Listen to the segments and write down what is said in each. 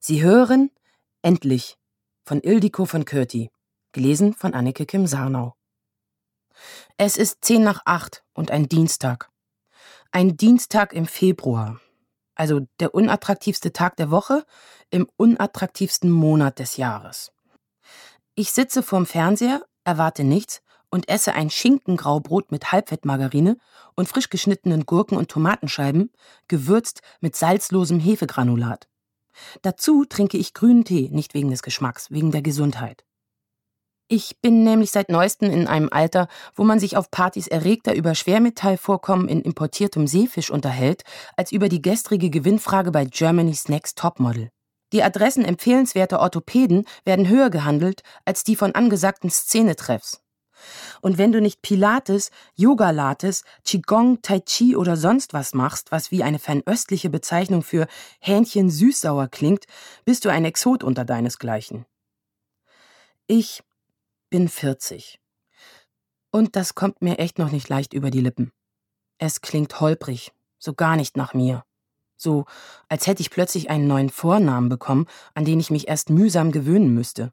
Sie hören Endlich von Ildiko von Kürti, gelesen von Anneke Kim Sarnau. Es ist 7:50 und ein Dienstag. Ein Dienstag im Februar. Also der unattraktivste Tag der Woche im unattraktivsten Monat des Jahres. Ich sitze vorm Fernseher, erwarte nichts und esse ein Schinkengraubrot mit Halbfettmargarine und frisch geschnittenen Gurken und Tomatenscheiben, gewürzt mit salzlosem Hefegranulat. Dazu trinke ich grünen Tee, nicht wegen des Geschmacks, wegen der Gesundheit. Ich bin nämlich seit Neuestem in einem Alter, wo man sich auf Partys erregter über Schwermetallvorkommen in importiertem Seefisch unterhält, als über die gestrige Gewinnfrage bei Germany's Next Topmodel. Die Adressen empfehlenswerter Orthopäden werden höher gehandelt als die von angesagten Szenetreffs. Und wenn du nicht Pilates, Yoga-Lates, Qigong, Tai Chi oder sonst was machst, was wie eine fernöstliche Bezeichnung für Hähnchen süß-sauer klingt, bist du ein Exot unter deinesgleichen. Ich bin 40. Und das kommt mir echt noch nicht leicht über die Lippen. Es klingt holprig, so gar nicht nach mir. So, als hätte ich plötzlich einen neuen Vornamen bekommen, an den ich mich erst mühsam gewöhnen müsste.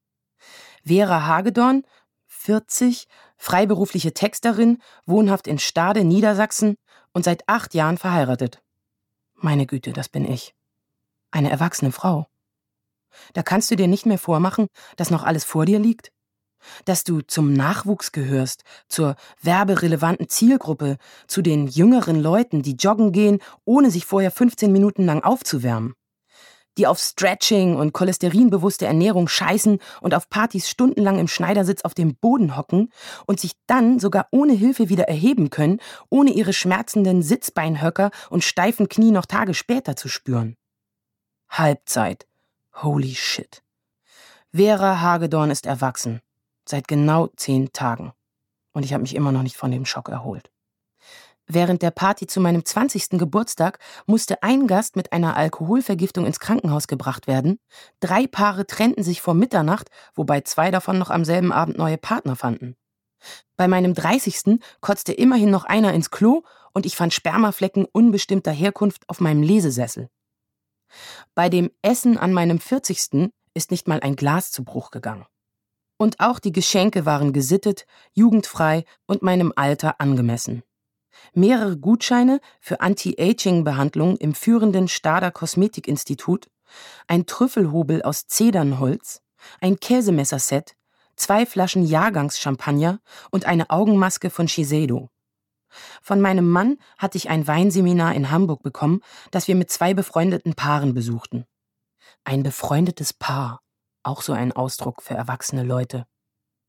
Vera Hagedorn, 40, freiberufliche Texterin, wohnhaft in Stade, Niedersachsen und seit 8 Jahren verheiratet. Meine Güte, das bin ich. Eine erwachsene Frau. Da kannst du dir nicht mehr vormachen, dass noch alles vor dir liegt? Dass du zum Nachwuchs gehörst, zur werberelevanten Zielgruppe, zu den jüngeren Leuten, die joggen gehen, ohne sich vorher 15 Minuten lang aufzuwärmen. Die auf Stretching und cholesterinbewusste Ernährung scheißen und auf Partys stundenlang im Schneidersitz auf dem Boden hocken und sich dann sogar ohne Hilfe wieder erheben können, ohne ihre schmerzenden Sitzbeinhöcker und steifen Knie noch Tage später zu spüren. Halbzeit. Holy shit. Vera Hagedorn ist erwachsen. Seit genau 10 Tagen. Und ich habe mich immer noch nicht von dem Schock erholt. Während der Party zu meinem 20. Geburtstag musste ein Gast mit einer Alkoholvergiftung ins Krankenhaus gebracht werden. 3 Paare trennten sich vor Mitternacht, wobei 2 davon noch am selben Abend neue Partner fanden. Bei meinem 30. kotzte immerhin noch einer ins Klo und ich fand Spermaflecken unbestimmter Herkunft auf meinem Lesesessel. Bei dem Essen an meinem 40. ist nicht mal ein Glas zu Bruch gegangen. Und auch die Geschenke waren gesittet, jugendfrei und meinem Alter angemessen. Mehrere Gutscheine für Anti-Aging-Behandlung im führenden Stader Kosmetikinstitut, ein Trüffelhobel aus Zedernholz, ein Käsemesserset, 2 Flaschen Jahrgangschampagner und eine Augenmaske von Shiseido. Von meinem Mann hatte ich ein Weinseminar in Hamburg bekommen, das wir mit 2 befreundeten Paaren besuchten. Ein befreundetes Paar, auch so ein Ausdruck für erwachsene Leute.